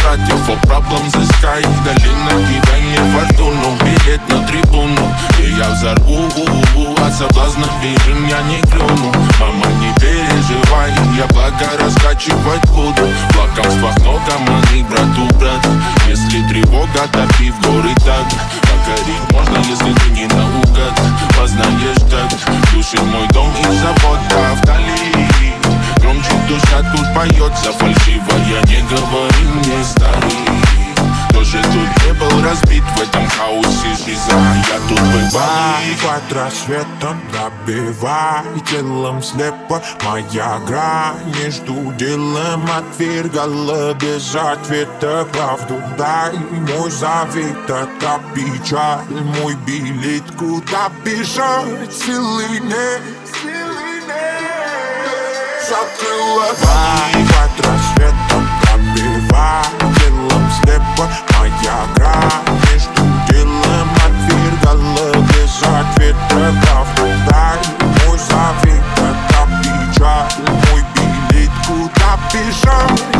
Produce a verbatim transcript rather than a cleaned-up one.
братьев. For problems the sky, долина кидай мне фортуну, билет на трибуну, и я взорву, от соблазна бежим я не клюну. Мама, не переживай, я благо раскачивать буду. Плакам много команды, брату брат. Если тревога, топи в горы так. Покорить можно, если ты не наугад. Познаешь так, души мой дом и забота вдали. Громче душа тут поется, фальшивая, не говори мне, старый. Тоже тут не был разбит в этом хаосе жизни, а я тут бываю. Под рассветом добивай, телом слепо моя грань. Между делом отвергала без ответа правду. Дай мой завет, это печаль, мой билет, куда бежать, силы нет. Закрыла глаза, под рассветом добивай, телом слепо моя грань. Между делом отвергала без ответа правду. Дай мой завет, это печаль, мой билет, куда бежать.